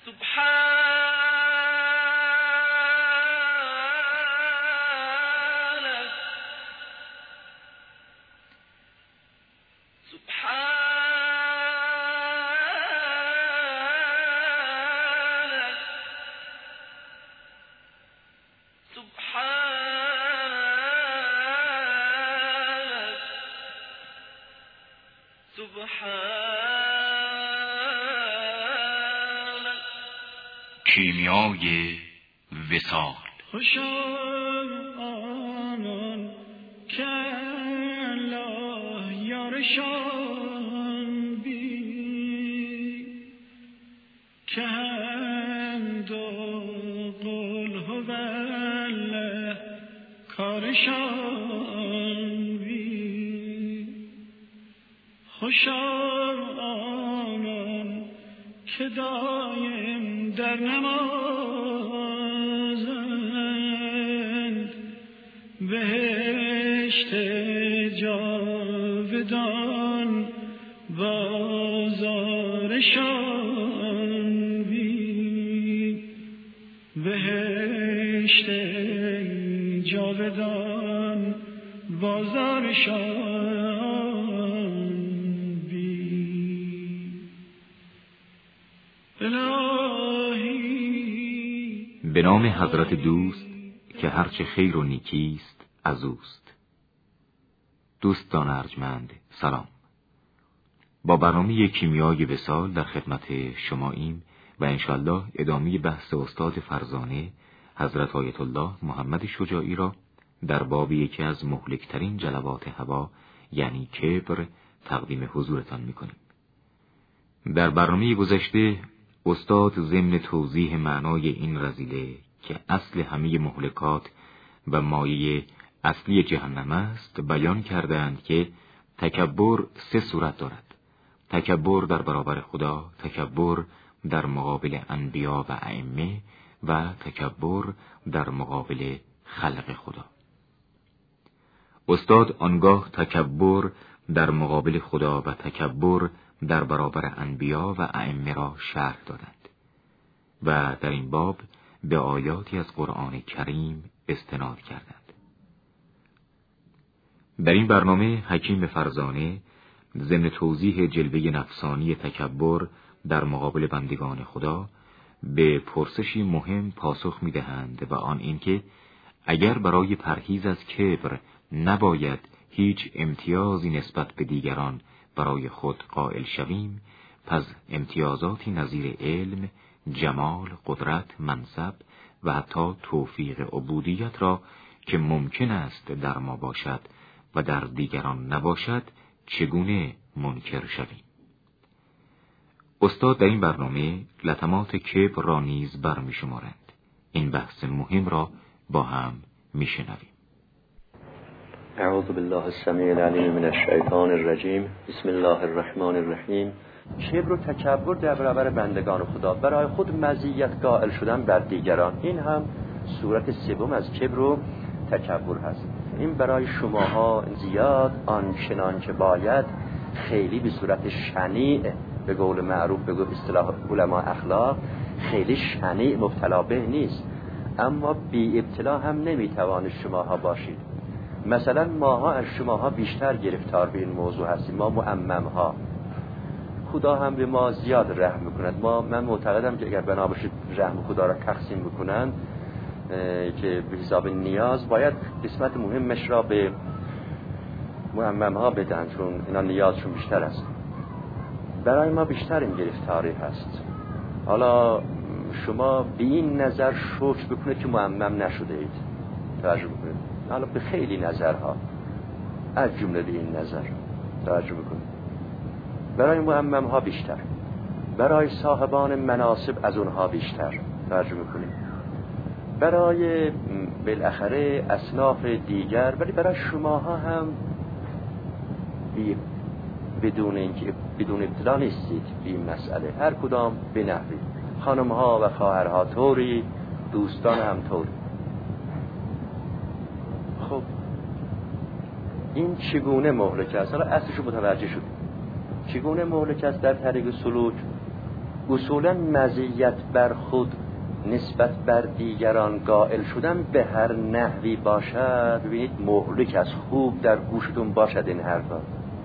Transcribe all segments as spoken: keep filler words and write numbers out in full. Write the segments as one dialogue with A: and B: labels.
A: کیمیای وصال.
B: خوشا آنان که الله یارشان بی که هند و قل هو الله کارشان بی. خوشا آنان که دایم در نمازند بهشت جاودان بازارشان بی. بهشت جاودان بازارشان بی.
A: به نام حضرت دوست که هرچه خیر و نیکیست از اوست. دوستان ارجمند سلام. با برنامه کیمیای وصال در خدمت شماییم و انشالله ادامه بحث استاد فرزانه حضرت آیت الله محمد شجاعی را در باب یکی از مهلکترین جلوات هوا یعنی کبر تقدیم حضورتان میکنیم. در برنامه گذشته استاد ضمن توضیح معنای این رذیله که اصل همه مهلکات و مایه اصلی جهنم است بیان کردند که تکبر سه صورت دارد: تکبر در برابر خدا، تکبر در مقابل انبیا و ائمه و تکبر در مقابل خلق خدا. استاد آنگاه تکبر در مقابل خدا و تکبر در برابر انبیا و ائمه را شرح دادند و در این باب به آیاتی از قرآن کریم استناد کردند. در این برنامه حکیم فرزانه ضمن توضیح جلوه نفسانی تکبر در مقابل بندگان خدا به پرسشی مهم پاسخ می‌دهند و آن اینکه اگر برای پرهیز از کبر نباید هیچ امتیازی نسبت به دیگران برای خود قائل شویم، پس امتیازاتی نظیر علم، جمال، قدرت، منصب و حتی توفیق عبودیت را که ممکن است در ما باشد و در دیگران نباشد چگونه منکر شویم. استاد در این برنامه لطمات کبر را نیز برمی شمارند. این بحث مهم را با هم می شنویم.
C: اعوذ بالله السمیع العلیم من الشیطان الرجیم. بسم الله الرحمن الرحیم. کبر و تکبر در برابر بندگان خدا، برای خود مزیت قائل شدن بر دیگران، این هم صورت سوم از کبر و تکبر هست. این برای شماها زیاد آنچنان که باید خیلی به صورت شنیع، به قول معروف به اصطلاح علما اخلاق، خیلی شنیع مبتلا به نیست، اما بی ابتلا هم نمیتوان شماها باشید. مثلا ماها از شماها بیشتر گرفتار به این موضوع هستیم، ما معمم ها. خدا هم به ما زیاد رحم میکند. ما من معتقدم که اگر بنا باشه رحم خدا را تقسیم بکنن که به حساب نیاز، باید قسمت مهمش را به معمم ها بدن، چون اینا نیازشون بیشتر است. برای ما بیشتر این گرفتاری هست. حالا شما به این نظر شکر بکنید که معمم نشده اید، توجه بکنید. حالا به خیلی نظرها از جمله این نظر توجه بکنید. برای معمم ها بیشتر، برای صاحبان مناصب از اونها بیشتر توجه بکنید، برای بالاخره اصناف دیگر، ولی برای شماها هم بی بدون اینکه بدون ابتلا نیستید به این مسئله. هر کدام به نحوی، خانم ها و خواهرها طوری، دوستان هم طوری. خب این چگونه مهلک است؟ حالا اصلشو متوجه شد. چگونه مهلک است در طریق سلوک؟ اصولا مزیت بر خود نسبت بر دیگران قائل شدن به هر نحوی باشد، ببینید مهلک از خوب در گوشتون باشد این حرفا.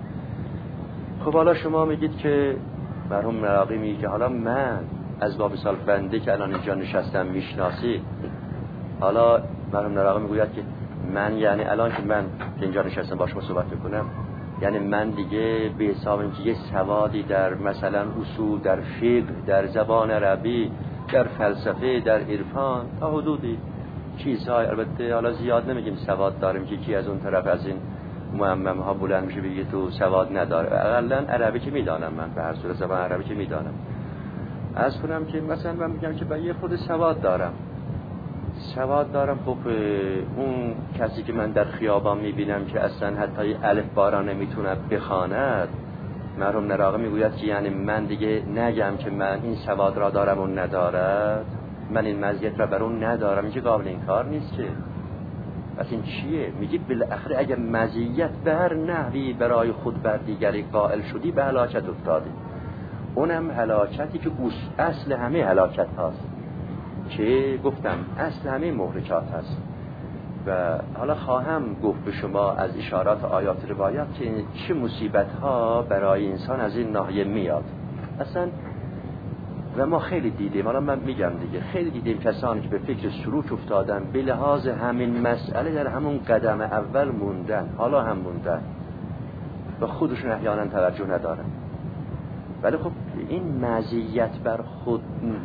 C: خب حالا شما میگید که مرحوم مراغی میگه که حالا من از باب مثال بنده که الان اینجا نشستم میشناسی، حالا مرحوم مراغی میگوید که من یعنی الان که من که اینجا نشستم با شما صحبت میکنم، یعنی من دیگه به حساب اینکه یه سوادی در مثلا اصول، در فقه، در زبان عربی، در فلسفه، در عرفان تا حدودی چیزهای، البته حالا زیاد نمیگیم سواد داریم که کی از اون طرف از این معمم ها بلند میشه بگه تو سواد نداره. اقلا عربی که میدانم، من به هر صورت زبان عربی که میدانم. از کنم که مثلا من میگم که من یه خود سواد دارم سواد دارم خب اون کسی که من در خیابان میبینم که اصلا حتی الف بارا نمیتونه بخواند، مرحوم مراغی میگوید که یعنی من دیگه نگم که من این سواد را دارم و ندارد، من این مزیت را بر اون ندارم، این که قابل این کار نیست که. پس این چیه؟ میگی بالاخره اگر مزیت به هر نحوی برای خود بر دیگری قائل شدی به هلاکت افتادی، اونم هلاکتی که اصل همه هلاکت هاست، که گفتم اصل همه مهلکات هست. و حالا خواهم گفت به شما از اشارات آیات روایات که چه مصیبت ها برای انسان از این ناحیه میاد اصلا. و ما خیلی دیدیم، حالا من میگم دیگه، خیلی دیدیم کسانی که به فکر سلوک افتادن به لحاظ همین مسئله در همون قدم اول موندن، حالا هم موندن و خودشون احیانا توجه ندارن. ولی خب این مزیت بر خود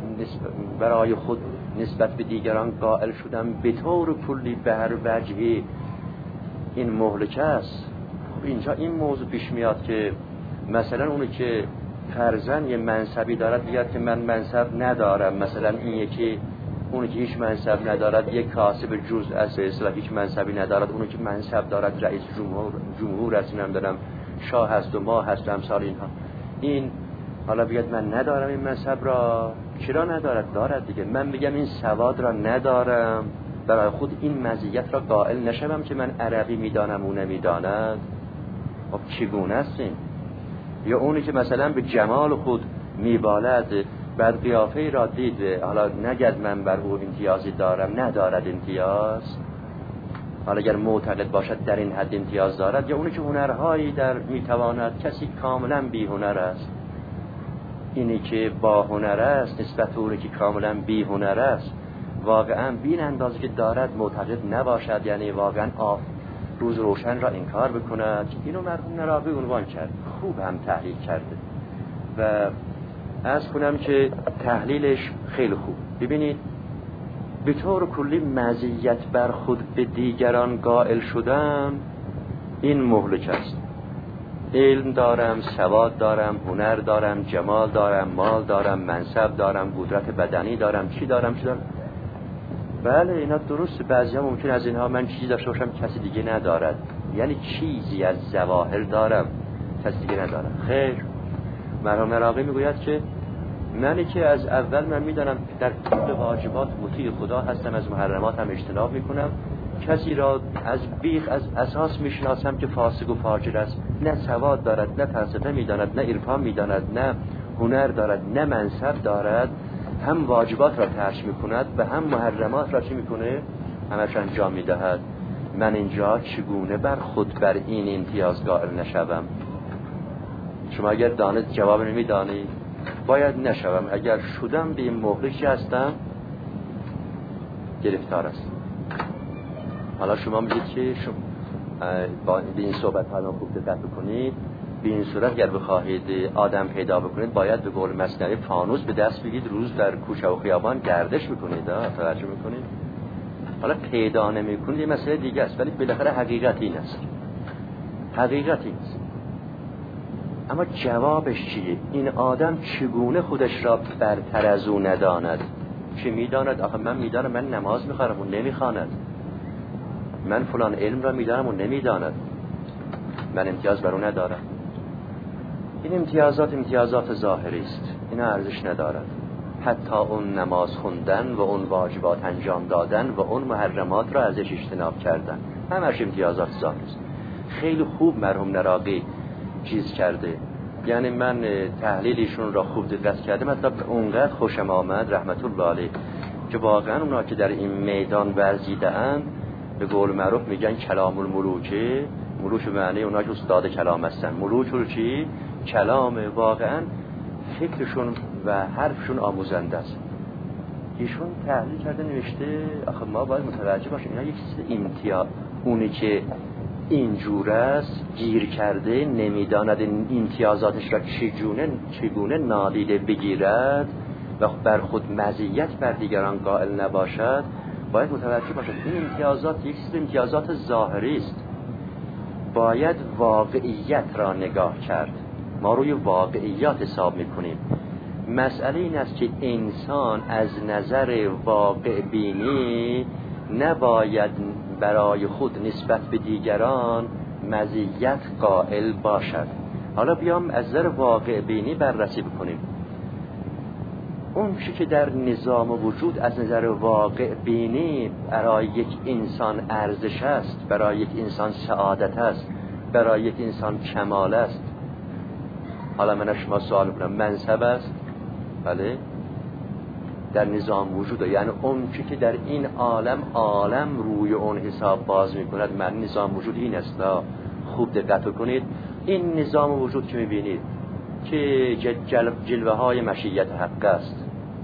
C: برای خود نسبت به دیگران قائل شدن به طور کلی به هر وجهی این مهلکه است. خب اینجا این موضوع پیش میاد که مثلا اونی که فرزن یه منصبی دارد بیاد که من منصب ندارم، مثلا این یکی اونی که هیچ منصب ندارد یک کاسب جز از اصلا هیچ منصبی ندارد، اونی که منصب دارد رئیس جمهور جمهور است، اینم دارم شاه هست و ما هست امثال اینها، این حالا بیاد من ندارم این منصب را. چرا ندارد؟ دارد دیگه. من بگم این سواد را ندارم، برای خود این مزیت را قائل نشوم که من عربی میدانم او نمیداند. خب چگونه است این؟ یا اونی که مثلا به جمال خود میبالد، بعد قیافه را دید، حالا نگد من بر او امتیازی دارم، ندارد امتیاز. حالا اگر معتقد باشد در این حد امتیاز دارد. یا اونی که هنرهایی در میتواند، کسی کاملا بی هنر است، اینی که با هنر است نسبت به اونی که کاملا بی هنر است، واقعا بین اندازه که دارد معتقد نباشد، یعنی واقعا آف روز روشن را انکار بکند. اینو مرحوم مراغی عنوان کرد، خوب هم تحلیل کرده و عرض کنم که تحلیلش خیلی خوب. ببینید به طور کلی مزیت بر خود به دیگران قائل شدن این مهلک است. علم دارم، سواد دارم، هنر دارم، جمال دارم، مال دارم، منصب دارم، قدرت بدنی دارم، چی دارم چی دارم. بله اینا درسته، بعضی ها ممکن از اینها من چیزی داشته باشم کسی دیگه ندارد، یعنی چیزی از ظواهر دارم کسی دیگه ندارم. خیر، مرحوم مراغی میگوید که منی که از اول من میدانم در کل واجبات مطیع خدا هستم، از محرمات هم اجتناب میکنم، کسی را از بیخ از اساس میشناسم که فاسق و فاجر است، نه سواد دارد، نه فلسفه میداند، نه عرفان میداند، نه هنر دارد، نه منصب دارد، هم واجبات را ترک میکند و هم محرمات را چی میکنه؟ همش انجام میدهد. من اینجا چگونه بر خود بر این امتیاز قائل نشوم؟ شما اگر دانید جواب نمیدانید، باید نشوم. اگر شدم به این مهلکی هستم گرفتار است. حالا شما میگید که شما با این صحبت ها خوب دقت بکنید. به این صورت اگر بخواهید آدم پیدا بکنید باید به قول مثنوی فانوس به دست بگید، روز در کوچه و خیابان گردش بکنید. توجه میکنید؟ حالا پیدا نمیکنید یه مسئله دیگه است، ولی بالاخره حقیقت این است. حقیقت این است. اما جوابش چیه؟ این آدم چگونه خودش را برتر از او نداند؟ چه میداند؟ آخه من میدانم من نماز میخوانم و نمیخواند، من فلان علم را میدانم و نمیداند، من امتیاز بر او ندارم. این امتیازات امتیازات ظاهری است، اینا ارزش ندارد. حتی اون نماز خوندن و اون واجبات انجام دادن و اون محرمات را ازش اجتناب کردن، همش امتیازات ظاهری است. خیلی خوب مرحوم مراغی چیز کرده، یعنی من تحلیلشون را خوب دقت کردم، مطلب اونقدر خوشم آمد رحمت الله علیه که واقعا اونا که در این میدان ورزیده‌اند به قول معروف میگن کلام الملوکه، ملوک به معنی اونا که استاد کلام هستن، ملوک رو چی؟ کلام. واقعا فکرشون و حرفشون آموزنده است. ایشون تحلیل کرده نوشته آخه ما باید متوجه باشیم اینا یک امتیاز، اونی که اینجور است گیر کرده نمیداند امتیازاتش را چگونه چگونه نادیده بگیرد و بر خود مزیت بر دیگران قائل نباشد، باید متوجه باشد این امتیازات یک سری امتیازات ظاهری است. باید واقعیت را نگاه کرد. ما روی واقعیات حساب میکنیم. مسئله این است که انسان از نظر واقع بینی نباید برای خود نسبت به دیگران مزیت قائل باشد. حالا بیام از نظر واقع بینی بررسی بکنیم. اون چیزی که در نظام وجود از نظر واقع بینی برای یک انسان ارزش است، برای یک انسان سعادت است، برای یک انسان کمال است. حالا من از شما سوال میکنم منصب است؟ بله، در نظام وجود، یعنی اون چیزی که در این عالم عالم روی اون حساب باز میکند من نظام وجود این است. خوب دقت کنید، این نظام وجود که میبینید که جل جلوه های مشیت حق است.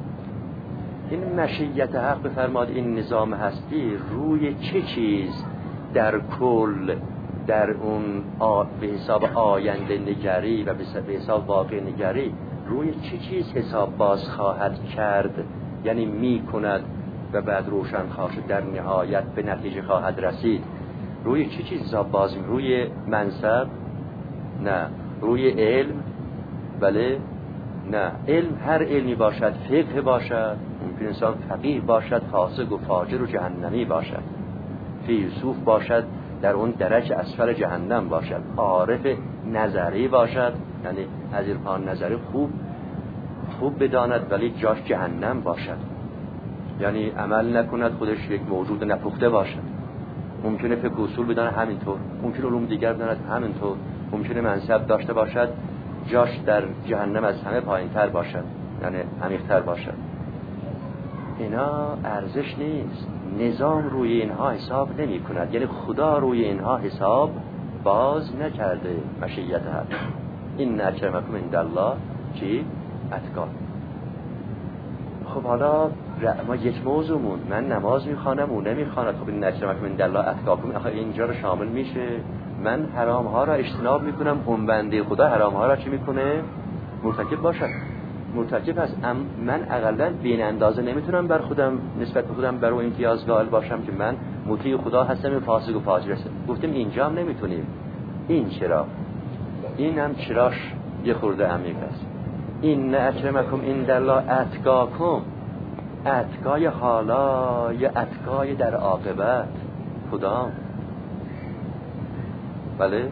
C: این مشیت حق بفرماد این نظام هستی روی چه چیز در کل در اون به حساب آینده نگری و به حساب واقع نگری روی چه چیز حساب باز خواهد کرد، یعنی می کند و بعد روشن خواهد شد، در نهایت به نتیجه خواهد رسید. روی چه چیز حساب باز می؟ روی منصب؟ نه. روی علم؟ بله، نه. علم هر علمی باشد، فقه باشد، ممکن انسان فقیه باشد، فاسق و فاجر و جهنمی باشد، فیلسوف باشد در اون درجه اسفل جهنم باشد، عارف نظری باشد، یعنی از عرفان نظری خوب خوب بداند ولی جاش جهنم باشد، یعنی عمل نکند خودش یک موجود نپخته باشد. ممکنه فقه اصول بداند همینطور، ممکنه علوم دیگر بداند همینطور، ممکنه منصب داشته باشد جاش در جهنم از همه پایین‌تر باشد، یعنی عمیق‌تر باشد. اینا ارزش نیست. نظام روی اینها حساب نمی کند، یعنی خدا روی اینها حساب باز نکرده. مشیت حق این اکرمکم عند الله چی؟ اتقاکم. خب حالا ما یک موضوعمون، من نماز میخوانم او نمیخواند، خب این اکرمکم عند الله اتقاکم آخه اینجا رو شامل میشه. من حرام ها را اجتناب میکنم، اون بنده خدا حرام ها را چی میکنه؟ مرتکب باشد. مرتکب هست. من اقلا بین اندازه نمیتونم بر خودم نسبت به خودم بر اون امتیاز قائل باشم که من مطیع خدا هستم، فاسق و فاجر هستم. گفتیم اینجا هم نمیتونیم. این چرا؟ این هم چراش یه خورده عمیق است. این اکرمکم عند الله اتقاکم، اتقای حالا یا اتقای در عاقبت کدام؟ بله،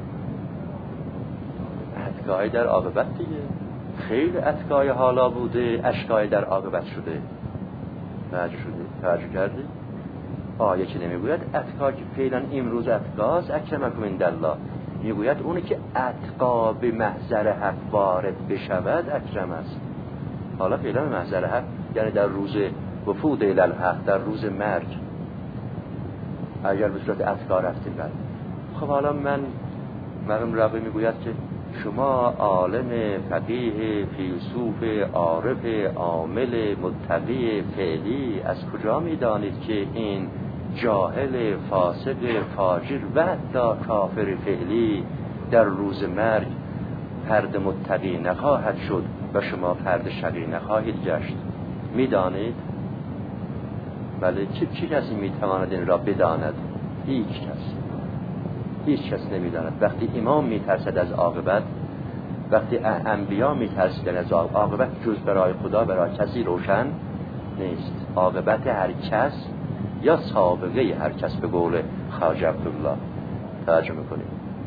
C: اتقای در عاقبت دیگه. خیلی اتقای حالا بوده، اشقای در عاقبت شده. توجه شده؟ توجه کردی؟ آیه چه نمیگوید اتقا که فعلا امروز اتقاست، اکرمکم عند الله، میگوید اونی که اتقا به محضر حق وارد بشود اکرم است. حالا فعلا به محضر حق یعنی در روز وفود الی الحق، در روز مرگ اگر به صورت اتقا رفتیم. بعد خب حالا من مرحوم ربی میگوید که شما عالم فقیه فیلسوف عارف عامل متقی فعلی از کجا میدانید که این جاهل فاسق فاجر و حتی کافر فعلی در روز مرگ فرد متقی نخواهد شد و شما فرد شقی نخواهید گشت؟ میدانید؟ بله. چه چه کسی میتواند این را بداند؟ هیچ کس هیچ کس نمیداند. وقتی امام میترسد از عاقبت، وقتی انبیا میترسیدن از عاقبت، جز برای خدا برای کسی روشن نیست. عاقبت هر کس یا سابقه هر کس به قول خواجه عبدالله. توجه میکنیم.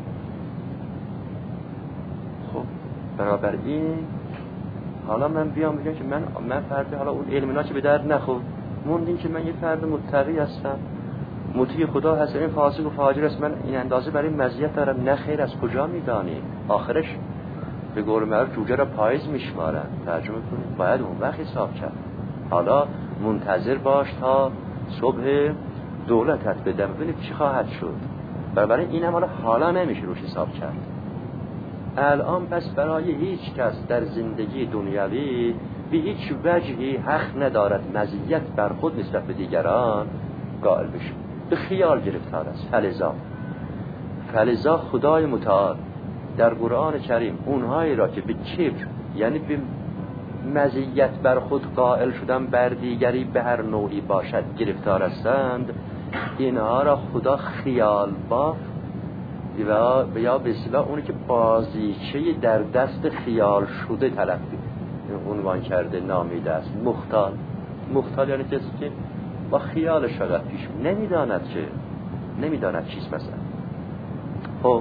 C: خب بنابراین حالا من بیام بگم که من من فرد حالا اون علم چه به درد نخورد، موندین که من یه فرد متقی هستم، مطیع خدا هستم، این فاسق و فاجر است، من این اندازه برای مزیت دارم. نه خیر، از کجا میدانی؟ آخرش به قول معروف جوجه را پاییز میشمارن. ترجمه کنید باید اون وقت حساب کرد. حالا منتظر باش تا صبح دولتت بدم ببینید چی خواهد شد. برای این هم حالا حالا نمیشه روش حساب کرد. الان پس برای هیچ کس در زندگی دنیوی به هیچ وجهی حق ندارد مزیت بر خود نسبت به دیگران قائل بشه. به خیال گرفتار است. فلذا فلذا خدای متعال در قرآن کریم اونهایی را که به کبر یعنی به مزیت بر خود قائل شدن بر دیگری به هر نوعی باشد گرفتار هستند، اینها را خدا خیال باف و یا به اصطلاح اونی که بازیچه در دست خیال شده تلقی عنوان کرده نامیده است. مختال. مختال یعنی کسی که با خیالش فقط پیش نمیداند که نمیداند چیست مثلا. خب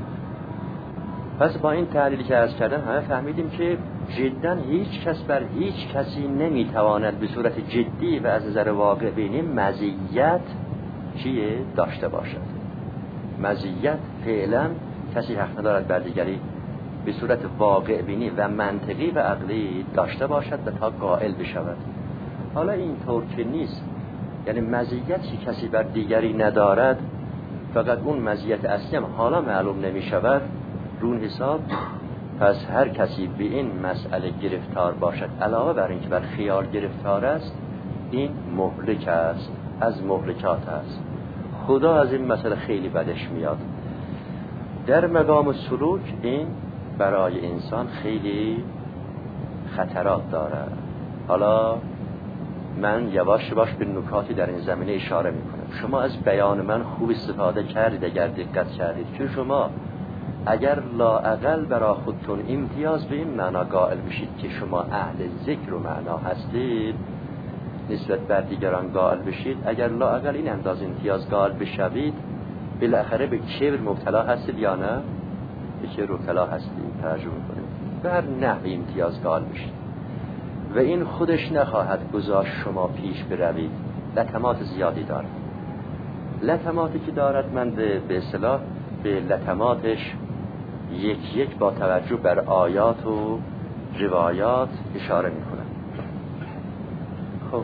C: پس با این تحلیلی که عرض کردم همه فهمیدیم که جداً هیچ کس بر هیچ کسی نمیتواند به صورت جدی و از نظر واقع بینی مزیت چیه داشته باشد. مزیت فعلا کسی حق ندارد بر دیگری به صورت واقع بینی و منطقی و عقلی داشته باشد و تا قائل بشود. حالا این طور که نیست، یعنی مزیتی کسی بر دیگری ندارد، فقط اون مزیت اصلی هم حالا معلوم نمی شود، رون حساب پس هر کسی به این مسئله گرفتار باشد علاوه بر این که بر خیال گرفتار است، این مهلک است، از مهلکات است. خدا از این مسئله خیلی بدش میاد. در مقام سلوک این برای انسان خیلی خطرات داره. حالا من یواش یواش به نکاتی در این زمینه اشاره میکنم. شما از بیان من خوب استفاده کردید اگر دقت کردید که شما اگر لااقل برای خودتون امتیاز به این معنا قائل بشید که شما اهل ذکر و معنا هستید نسبت بر دیگران قائل بشید، اگر لااقل این انداز امتیاز قائل بشوید بالاخره به کبر مبتلا هستید یا نه؟ به کبر مبتلا هستید. ترجمه کنید بر نحوی امتیاز قائل بشید و این خودش نخواهد گذاشت شما پیش بروید. لطمات زیادی دارد. لطماتی که دارد من به اصطلاح به لطماتش یک یک با توجه بر آیات و روایات اشاره میکنم. خب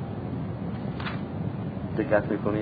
C: دقت میکنید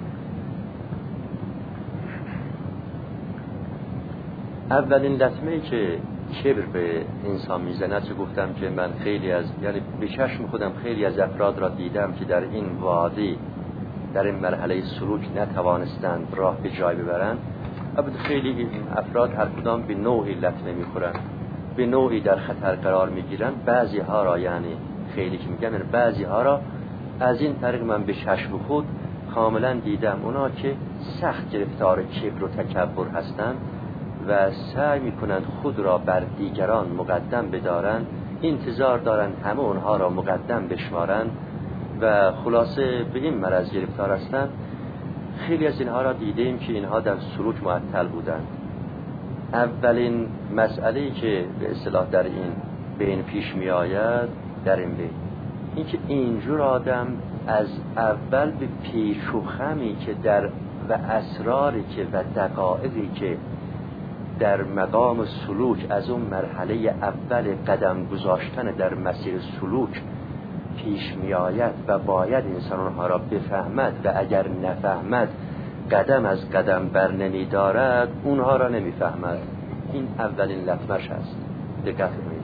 C: اولین لطمه‌ای که کبر به انسان میزند چه گفتم که من خیلی از یعنی به چشم خودم خیلی از افراد را دیدم که در این وادی در این مرحله سلوک نتوانستند راه به جای ببرند. البته خیلی این افراد هر کدام به نوعی لطمه میخورن، به نوعی در خطر قرار میگیرن. بعضی ها را یعنی خیلی که میگم یعنی بعضی ها را از این طریق من به چشم خود کاملا دیدم، اونا که سخت گرفتار کبر و تکبر هستند و سعی میکنند خود را بر دیگران مقدم بدارند، انتظار دارند همه اونها را مقدم بشمارند و خلاصه به این مرض گرفتار هستند. خیلی از اینها را دیدیم که اینها در سلوک معطل بودند. اولین مسئله‌ای که به اصطلاح در این بین پیش می آید در این بین این که اینجور آدم از اول به پیش و خمی که در و اسراری که و دقایقی که در مقام سلوک از اون مرحله اول قدم گذاشتن در مسیر سلوک پیش می آید و باید انسان اونها را بفهمد و اگر نفهمد قدم از قدم بر نمی دارد اونها را نمی فهمد. این اولین لطمش هست. دقت کنید.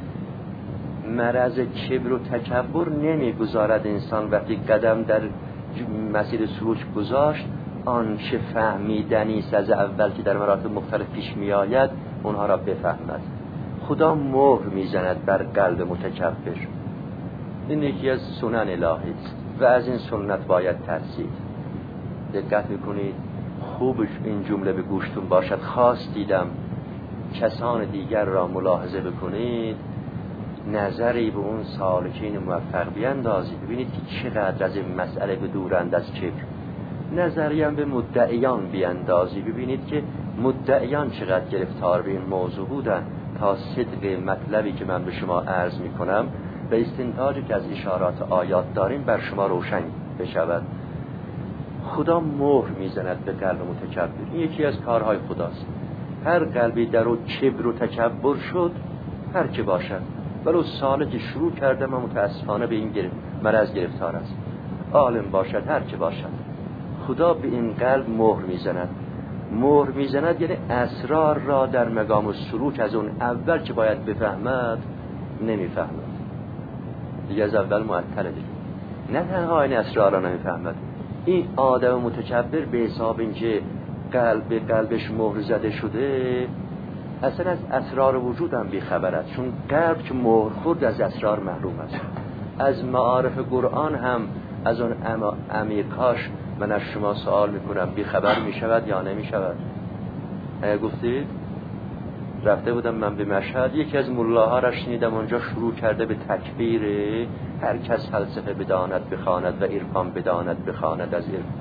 C: مرض کبر و تکبر نمی گذارد انسان وقتی قدم در مسیر سلوک گذاشت آنچه فهمیدنی است از اول که در مراتب مختلف پیش می آید اونها را بفهمد. خدا مهر می زند بر قلب متکبر. این یکی از سنن الهی است و از این سنت باید ترسید. دقت میکنید خوبش این جمله به گوشتون باشد. خواست دیدم کسان دیگر را ملاحظه بکنید، نظری به اون سالکین موفق بیندازید، ببینید که چقدر از این مسئله به دورند از کبر. نظری هم به مدعیان بیندازید، ببینید که مدعیان چقدر گرفتار به این موضوع بودن تا صدق مطلبی که من به شما عرض میکنم و استنتاجی که از اشارات آیات داریم بر شما روشن بشود. خدا مهر میزند به قلب متکبر. این یکی از کارهای خداست. هر قلبی در او کبر و تکبر شد، هر که باشد، ولو ساله که شروع کرده ما متاسفانه به این گرفت مرض گرفتار است، عالم باشد هر که باشد، خدا به این قلب مهر میزند. مهر میزند یعنی اسرار را در مقام السلوک از اون اول که باید بفهمد نمیفهمد، دیگه از اول معطله دیگه. نه تنها این اسرار را نمیفهمد، این آدم متکبر به حساب اینکه قلب به قلبش مهر زده شده اصلا از اسرار وجود هم بیخبر است، چون قلب که مهر خورد از اسرار محروم است. از معارف قرآن هم از اون عمیقاش من از شما سوال میکنم بیخبر میشود یا نمیشود؟ اگه گفتید رفته بودم من به مشهد، یکی از ملاها را شنیدم اونجا شروع کرده به تکبیر هر کس فلسفه بداند بخواند و عرفان بداند بخواند از عرف.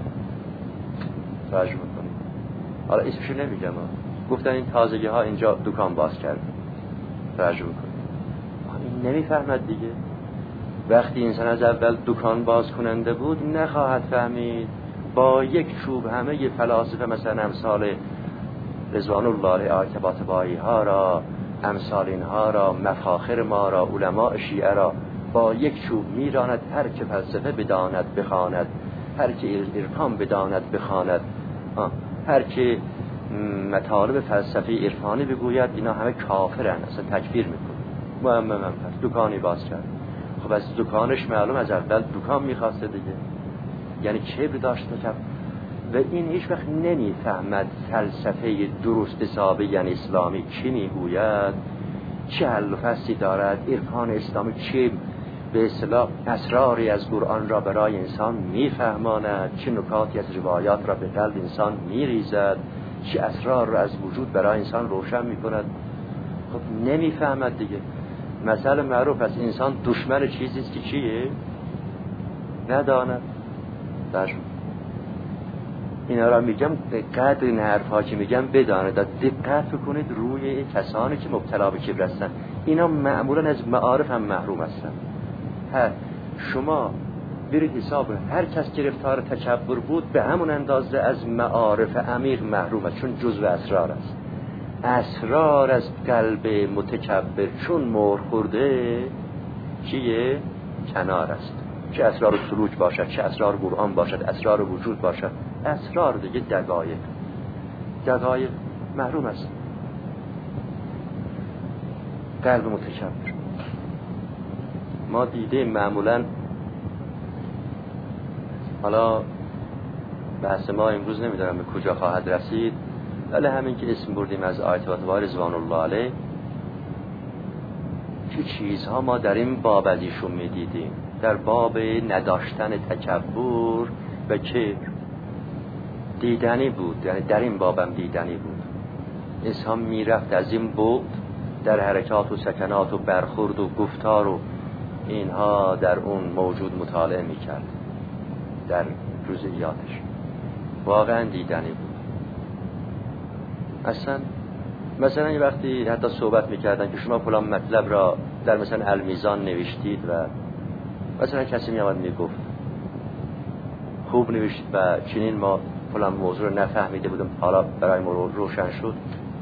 C: توجه میکنید؟ حالا اسمشو نمیگم، گفتن این تازگی ها اینجا دکان باز کرد. توجه میکنید؟ این نمیفهمد دیگه. وقتی انسان از اول دکان باز کننده بود نخواهد فهمید با یک چوب همه ی فلاسفه مثلا امثال رضوان الله آیت باطبایی ها را، امثال اینها را، مفاخر ما را، علماء شیعه را با یک چوب میراند. هر که فلسفه بداند بخواند، هر که عرفان بداند بخواند، هر که مطالب فلسفی عرفانی بگوید، اینا همه کافرن، اصلا تکفیر میکنه. مهم هم پس دکانی باز کرد. خب از دکانش معلوم از اول دکان میخواسته دیگه، یعنی کبر داشته کرد و این هیچ وقت نمیفهمد فلسفه درست حسابی یعنی اسلامی چی میگوید، چه حل و فصلی دارد، عرفان اسلامی چی به اصطلاح اسراری از قرآن را برای انسان میفهماند، چه نکاتی از روایات را به قلب انسان میریزد، چه اسرار را از وجود برای انسان روشن میکند. خب نمیفهمد دیگه. مثل معروف است انسان دشمن چیزی است که چیه؟ نداند. درش اینا را میگم قدر این حرفا که میگم بدانید، دقت بکنید روی کسانی که مبتلا به کبر هستند. اینا معمولا از معارف هم محروم هستند. هر شما برید حساب هر کس گرفتار تکبر بود به همون اندازه از معارف عمیق محروم است، چون جزء اسرار است. اسرار از قلب متکبر چون مهر خورده چیه؟ کنار است. چه اسرار سلوک باشد، چه اسرار قرآن باشد، اسرار وجود باشد، اسرار دیگه دقایق دقایق محروم است. قلب متکبر ما دیده معمولا، حالا بحث ما امروز نمیدارم به کجا خواهد رسید، ولی همین که اسم بردیم از آیت باطبایی رضوان الله علیه، چه چیزها ما در این باب از ایشون میدیدیم، در باب نداشتن تکبر و کبر دیدنی بود. یعنی در این بابم دیدنی بود. انسان میرفت از این بعد در حرکات و سکنات و برخورد و گفتار و اینها در اون موجود مطالعه میکرد، در جزئیاتش واقعا دیدنی بود. اصلا مثلا یه وقتی حتی صحبت میکردن که شما فلان مطلب را در مثلا المیزان نوشتید و مثلا کسی میامد میگفت خوب نوشتید و چنین ما فلان موضوع رو نفهمیده بودم، حالا برای ما روشن شد،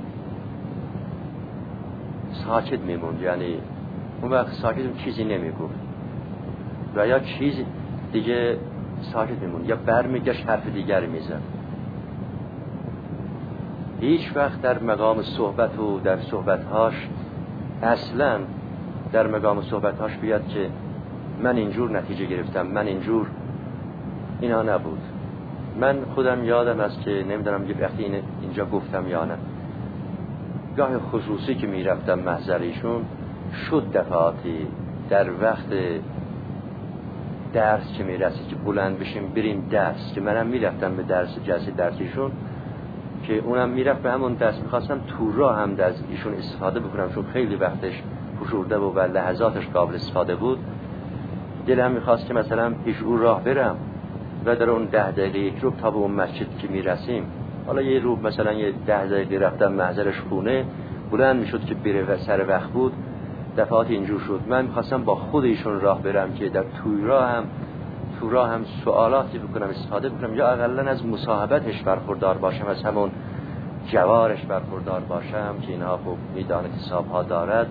C: ساکت میموند. یعنی اون وقت ساکت چیزی نمیگفت و یا چیزی دیگه ساکت میموند یا برمیگشت حرف دیگری میزد. هیچ وقت در مقام صحبت و در صحبتهاش اصلا در مقام صحبتهاش بیاد که من اینجور نتیجه گرفتم، من اینجور، اینا نبود. من خودم یادم است که نمیدونم یه وقتی اینجا گفتم یا نه، گاه خصوصی که میرفتم محضر ایشون شد دفعاتی در وقت درس که میرسید که بلند بشیم بریم درس، که منم میرفتم به درس جلسه درسیشون که اونم میرفت به همون درس، میخواستم تو راه هم از ایشون استفاده بکنم چون خیلی وقتش فشرده بود و لحظاتش قابل استفاده بود. دلم میخواست که مثلا پیش او راه برم و در اون ده دقیقه یک رو تا به اون مسجد که میرسیم، حالا یه رو مثلا یه ده دقیقه رفتم محضرش خونه، بلند میشد که بره و سر وقت بود. دفعات اینجور شد من میخواستم با خود ایشون راه برم که در توی راه هم تو راه هم سوالاتی بکنم، استفاده بکنم، یا اقلا از مصاحبتش برخوردار باشم، از همون جوارش برخوردار باشم که اینها خب میداند حسابها دارد،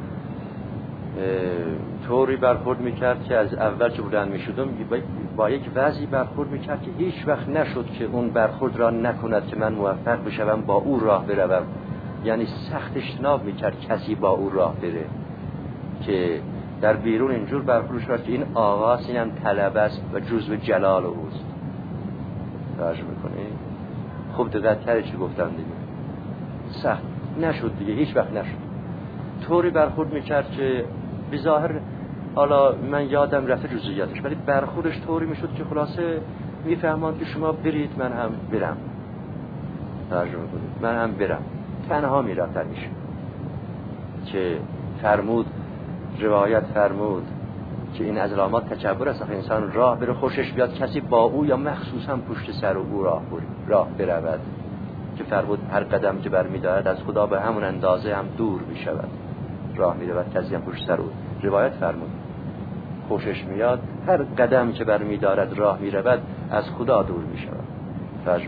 C: طوری برخورد میکرد که از اول که بلند میشدم با یک وضعی برخورد میکرد که هیچ وقت نشد که اون برخورد را نکند که من موفق بشم با او راه بروم. یعنی سخت اجتناب میکرد کسی با او راه بره، که در بیرون اینجور برخورد شد که این آغاز اینم طلب است و جزو جلال اوست. توجه میکنی؟ خوب دقت کردی چی گفتم دیگه. سخت نشد دیگه، هیچ وقت نشد. طوری برخورد میکرد که بظاهر حالا من یادم رفته جزئیاتش، ولی برخوردش طوری میشد که خلاصه میفهماند که شما برید من هم برم. توجه میکنید؟ من هم برم. تنها میرفت میشه که فرمود، روایت فرمود که این از علامات تکبر است. انسان راه بره خوشش بیاد کسی با او یا مخصوصا پشت سر او راه راه برود، که فرمود هر قدم که برمی‌دارد از خدا به همون اندازه هم دور می‌شود. راه می‌رود کسی هم پشت سر او. روایت فرمود خوشش میاد هر قدم که برمی‌دارد راه می‌رود از خدا دور می‌شود. فرمود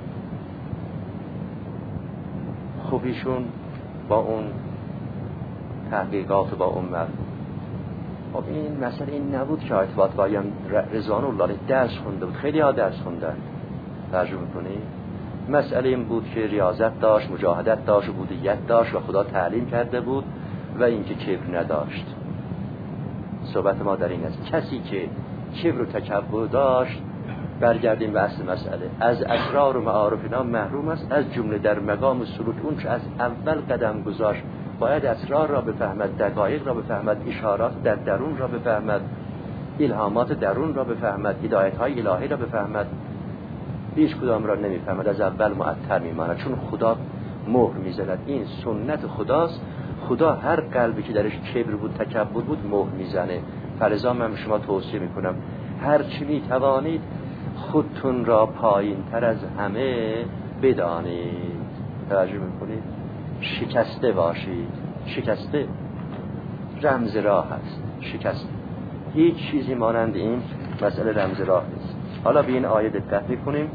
C: خوبیشون با اون تحقیقات و با اون مرد. خب این مسئله این نبود که آیت فاطمی رضوان الله درس خونده بود، خیلی ها درس خوندن. ترجمه کنی؟ مسئله این بود که ریاضت داشت، مجاهدت داشت، عبودیت داشت و خدا تعلیم کرده بود و اینکه کبر نداشت. صحبت ما در این است کسی که کبر و تکبر داشت، برگردیم به اصل مسئله، از اسرار و معارف اینا محروم است. از جمله در مقام سلوک اون که از اول قدم گذاشت باید اسرار را بفهمد، دقایق را بفهمد، اشارات در درون را بفهمد، الهامات درون را بفهمد، هدایت‌های الهی را بفهمد. هیچ کدام را نمیفهمد، از اول معطل میماند، چون خدا مهر میزند. این سنت خداست. خدا هر قلبی که درش کبر بود، تکبر بود، مهر میزنه. فلذا من شما توصیه میکنم هر چی میتوانید خودتون را پایین تر از همه بدانید. توجه میکنید؟ شکسته باشید. شکسته رمز راه هست. شکسته هیچ چیزی مانند این مسئله رمز راه نیست. حالا به این آیه دقت میکنیم.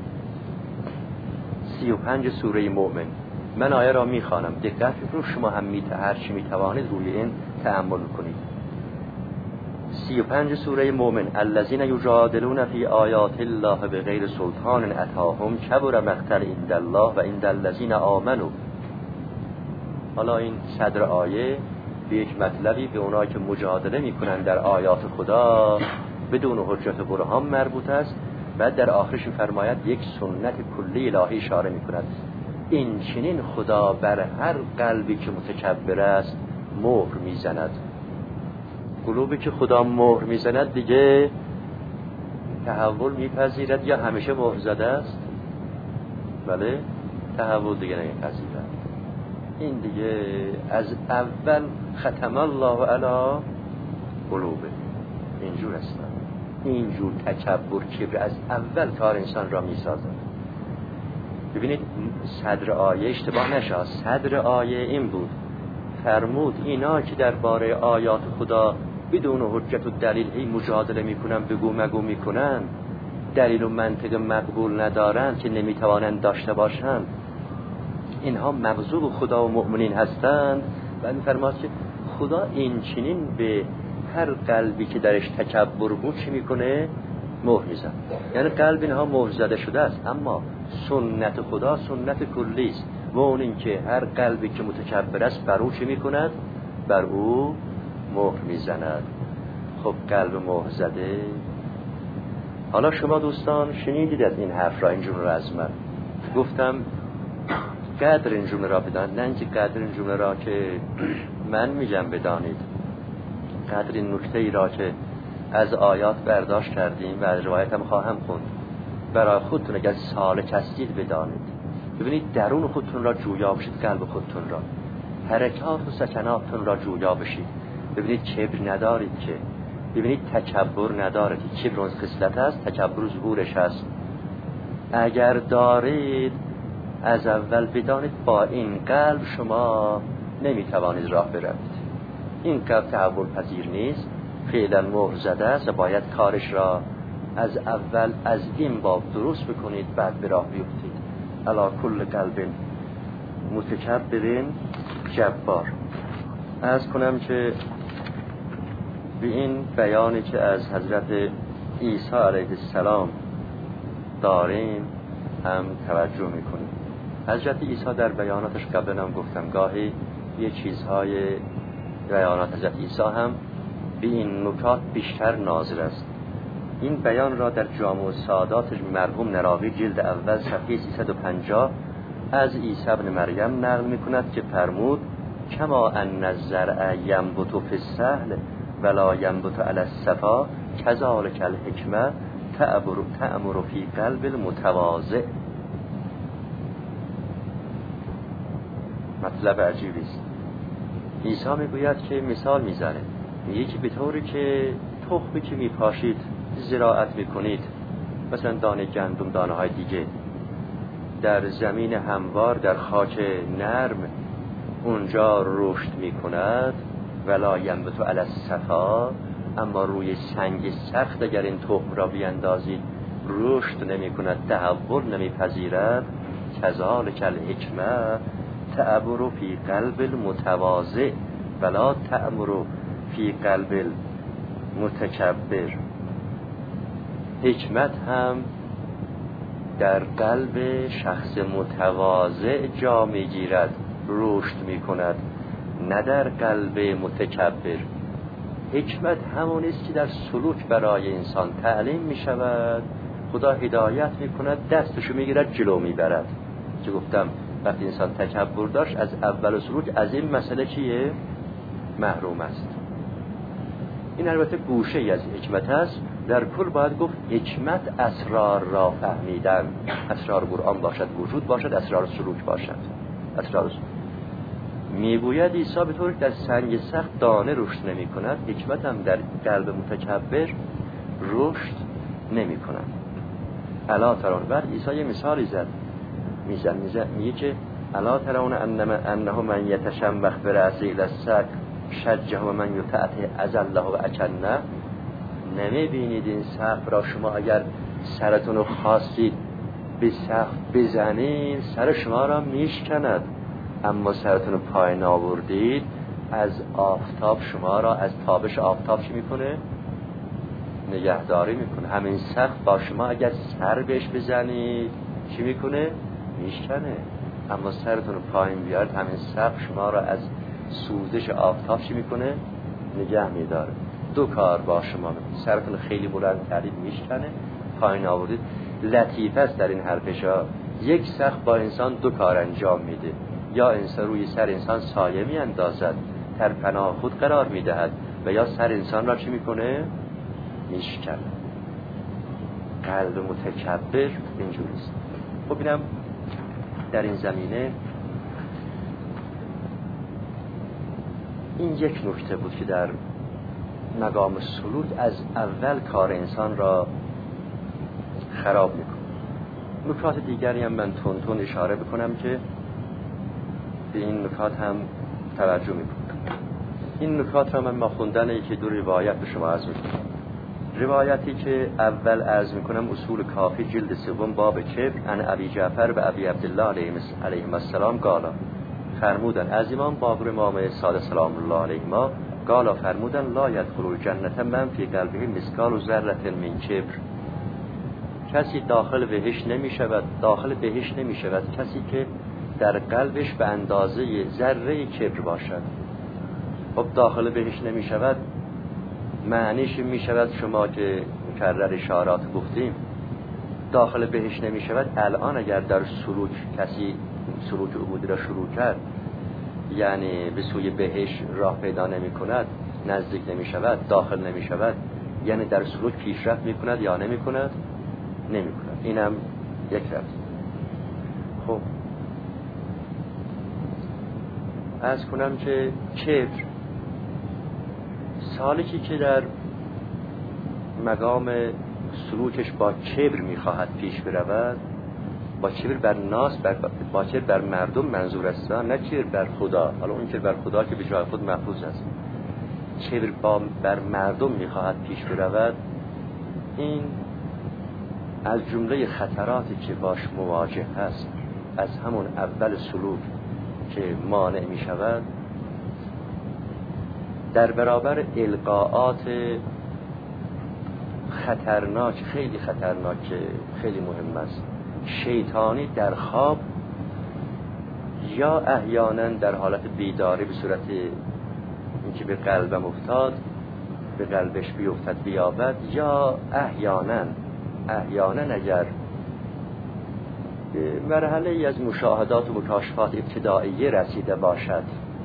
C: سی و پنج سوره مؤمن. من آیه را میخوانم، دقت میکنید، شما هم میته هر چی میتوانید روی این تأمل کنید. سی و پنج سوره مؤمن. الذین یجادلون فی آیات الله بغیر سلطان اتاهم کبر مقتا عند الله و عند الذین آمنوا. حالا این صدر آیه به یک مطلبی به اونایی که مجادله میکنن در آیات خدا بدون حجت برهان مربوط است. بعد در آخرش فرماید یک سنت کلی الهی اشاره میکند. این چنین خدا بر هر قلبی که متکبر است مهر میزند. قلوبی که خدا مهر میزند دیگه تحول میپذیرد یا همیشه مهر زده است؟ بله، تحول دیگه نمیپذیرد. این دیگه از اول ختم الله علی قلوبه. اینجور است. اینجور تکبر کبر از اول کار انسان را میسازد. ببینید صدر آیه اشتباه نشه. صدر آیه این بود، فرمود اینا که درباره آیات خدا بدون حجت و دلیل هی مجادله میکنن، بگو مگو میکنن، دلیل و منطق مقبول ندارن که نمیتوانند داشته باشند، اینها مغضوب خدا و مؤمنین هستند. و میفرماد که خدا این چنین به هر قلبی که درش تکبر بود چی میکنه؟ مهر میزنه. یعنی قلب اینها مهر زده شده است، اما سنت خدا سنت کلی است و اون این که هر قلبی که متکبر است بر او چی میکند؟ بر او مهر میزند. خب قلب مهر زده. حالا شما دوستان شنیدید از این حرف را، این جمله را از من گفتم قدر این جمله را بدانید، نه اینکه قدر این جمله را که من میگم بدانید، قدر این نکته ای را که از آیات برداشت کردیم و از روایت هم خواهم خوند برای خودتون اگر سالک هستید بدانید. ببینید درون خودتون را جویا بشید، قلب خودتون را، حرکات و سکناتتون را جویا بشید. ببینید کبر ندارید که، ببینید تکبر ندارید. کبر اون خصلت است، تکبر ظهورش است. اگر دارید از اول بدانید با این قلب شما نمیتوانید راه بروید. این قلب تحول پذیر نیست، فعلا مهر زده است و باید کارش را از اول از این باب درست بکنید، بعد به راه بیفتید. علی کل قلب متکبر جبار. عرض کنم که به این بیانی که از حضرت عیسی علیه السلام داریم هم توجه میکنیم. حضرت عیسی در بیاناتش قبلا هم گفتم گاهی یه چیزهای بیانات حضرت عیسی هم به این نکات بیشتر ناظر است. این بیان را در جامع السعادات مرحوم نراقی جلد اول صفحه سیصد و پنجاه از عیسی ابن مریم نقل میکند که فرمود کما ان الزرع ینبت فی السهل ولا ینبت علی الصفا کذالک الحکمه تأمر تأمر فی قلب المتواضع. مطلب عجیبی است. عیسی میگوید که مثال میزنه، میگه که به طوری که تخمی که میپاشید زراعت میکنید، مثلا دانه گندم، دانه های دیگه در زمین هموار در خاک نرم اونجا رشد میکند، ولا ینبت علی الصفا، اما روی سنگ سخت اگر این تخم را بیندازید رشد نمیکند، تحول نمیپذیرد. کذالک الحکمه تأمر فی قلب المتواضع ولا تأمر فی قلب المتکبر. حکمت هم در قلب شخص متواضع جا میگیرد، رشد میکند، نه در قلب متکبر. حکمت همون است که در سلوک برای انسان تعلیم میشود، خدا هدایت میکند، دستشو میگیرد جلو میبرد. که گفتم وقتی انسان تکبر داشت از اول سلوک از این مسئله چیه؟ محروم است. این البته گوشه ای از حکمت است. در کل باید گفت حکمت اسرار را فهمیدن، اسرار قرآن باشد، وجود باشد، اسرار سلوک باشد. اسرار سلوک میگوید عیسی به طوری که در سنگ سخت دانه رشد نمی کند، حکمت هم در قلب متکبر رشد نمی کند. الا ترون، بعد عیسی یه مثالی زد، میزن میزن میگه که الا ترون انما انه من یتشمخ برأسه الی السقف شجه و من یطعته ازله و اکنه. نمی بینید این سقف را شما اگر سرتون رو خواستید به سقف بزنید سر شما را میشکند، اما سرتون رو پایین آوردید از آفتاب شما را از تابش آفتاب چی میکنه؟ نگهداری میکنه. همین سقف با شما اگر سر بهش بزنید چی میکنه؟ میشکنه. اما سرتون رو پایین بیارید همین سقف شما را از سوزش آفتاب چی میکنه؟ نگه میداره. دو کار با شما میکنه. سرتون خیلی بلند کردید میشکنه، پایین آوردید. لطیفه است در این حرفشا. یک سقف با انسان دو کار انجام میده، یا انسان روی سر انسان سایه می اندازد، در پناه خود قرار می دهد، و یا سر انسان را چی میکنه؟ میشکنه. قلب متکبر اینجوریست. خب اینم در این زمینه این یک نکته بود که در مقام سلوک از اول کار انسان را خراب میکنه. نکات دیگری هم من تون تون اشاره بکنم که به این نکات هم توجه میکنم. این نکات را من ما خوندن یکی دو روایت به شما عرض میکنم. روایتی که اول عرض میکنم اصول کافی جلد سوم باب کبر عن ابی جعفر و ابی عبدالله علیهم السلام قالا، فرمودن از امام باقر امام صادق سلام الله علیهما قالا، فرمودن لا یدخل الجنة من فی قلبه مثقال ذره من کبر. کسی داخل بهشت نمی شود، داخل بهشت نمی شود کسی که در قلبش به اندازه ذره کبر باشد. خب داخل بهشت نمی شود معنیش می شود شما که مکرر اشارات گفتیم داخل بهشت نمی شود. الان اگر در سلوک کسی سلوک عبودی را شروع کرد، یعنی به سوی بهشت راه پیدا نمی کند، نزدیک نمی شود، داخل نمی شود، یعنی در سلوک پیشرفت می کند یا نمی کند؟ نمی کند. اینم یک رفت. خب عرض کنم که کبر، سالکی که در مقام سلوکش با کبر میخواهد پیش برود، با کبر بر ناس، بر با کبر بر مردم منظور است، نه کبر بر خدا. حالا اون کبر بر خدا که به جای خود محفوظ است، کبر با بر مردم میخواهد پیش برود، این از جمله خطراتی که باش مواجه هست از همون اول سلوک که مانع می شود در برابر القاءات خطرناک، خیلی خطرناک، خیلی مهم است، شیطانی در خواب یا احیانا در حالت بیداری به صورت اینکه به قلبم افتاد به قلبش بیفتد بیابد، یا احیانا احیانا اگر مرحله ای از مشاهدات و مکاشفات ابتدائیه رسیده باشد،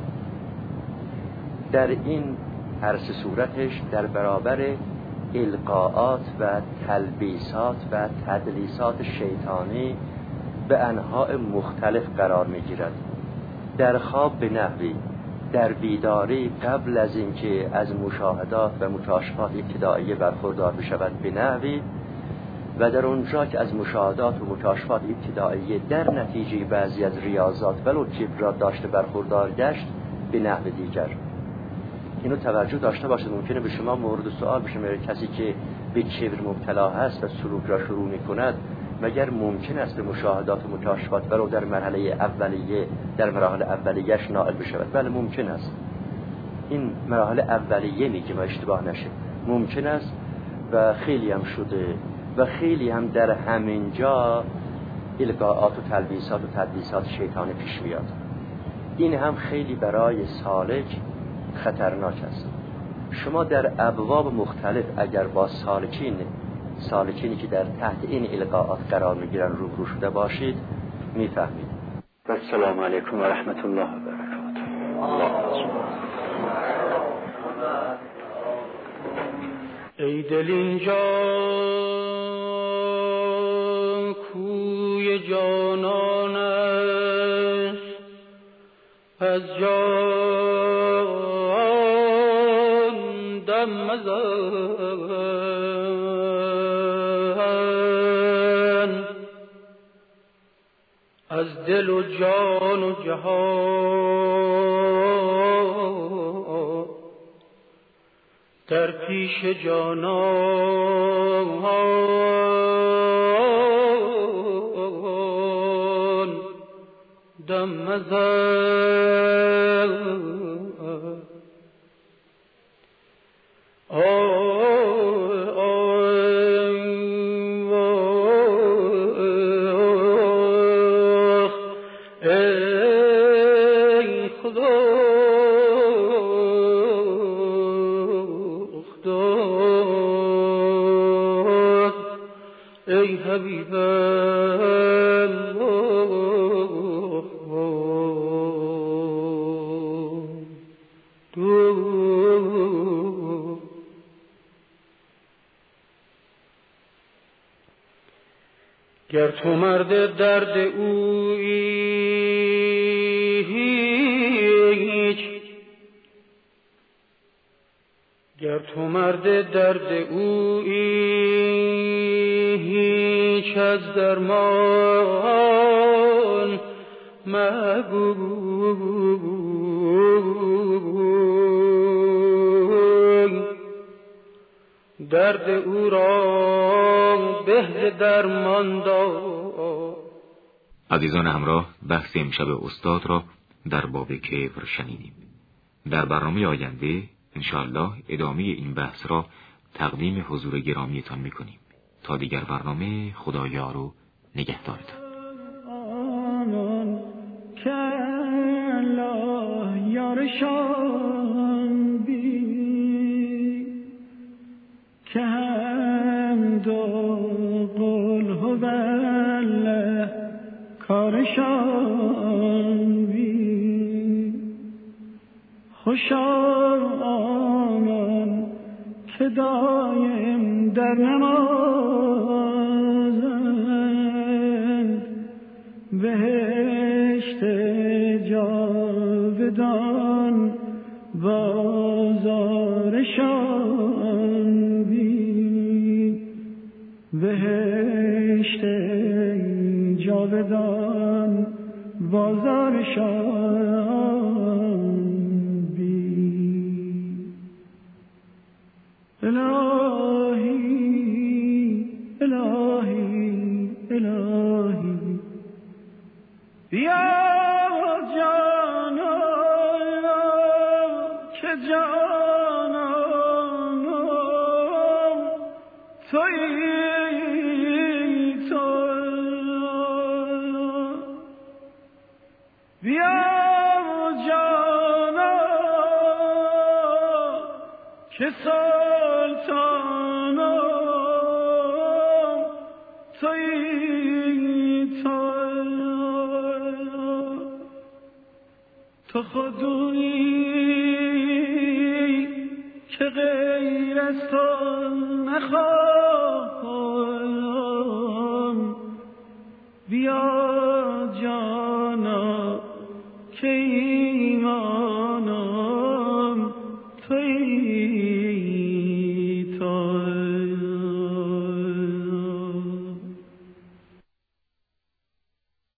C: در این هر سه صورتش در برابر القاءات و تلبیسات و تدلیسات شیطانی به انواع مختلف قرار میگیرد. در خواب به نحوی، در بیداری قبل از اینکه از مشاهدات و مکاشفات ابتدائیه برخوردار بشود به نحوی، و در اونجا که از مشاهدات و مکاشفات ابتدائیه در نتیجه بعضی از ریاضات ولو جبر را داشته برخوردار گشت به نحو دیگر. اینو توجه داشته باشید. ممکنه به شما مورد سوال بشه میگه کسی که به کبر مبتلا هست و سلوک را شروع میکند مگر ممکن است به مشاهدات و مکاشفات ولو در مرحله اولیه در مراحل اولیه‌اش نائل بشود؟ بله ممکن است. این مراحل اولیه میگه ما اشتباه نشه، ممکن است و خیلی هم شده و خیلی هم در همین جا القاءات و تلبیسات و تدلیسات شیطانی پیش میاد. این هم خیلی برای سالک خطرناک است. شما در ابواب مختلف اگر با سالکین سالکینی که در تحت این القاءات قرار میگیرن روبرو شده باشید میفهمید. السلام علیکم و رحمت الله و برکاته.
B: ای دل اینجا کوی جانان است، از جان دم مزن، از دل و جان و جهان در پیش جانان دم مزن. ای حبیب الله دو گر تو مرد درد اویی هیچ، گر تو مرد درد اویی هیچ از درمان مگوی، درد او را به درمان دار.
A: عزیزان همراه، بحث امشب استاد را در باب کبر شنیدیم. در برنامه آینده انشاءالله ادامه این بحث را تقدیم حضور گرامیتان میکنیم. تا دیگر برنامه، خدا یار و نگهدارتان.
B: آنان که الله یارشان بی، که هم دو قل هو الله کارشان بی، خوشا آنان که دایم در نمازند، بهشت جاودان بازارشان بی، بهشت جاودان بازارشان بی. الهی الهی الهی یا جان تویی تو بیا جانا که سلطانم تویی تو تو خودی که غیر از تو نخواهم بیا جانا که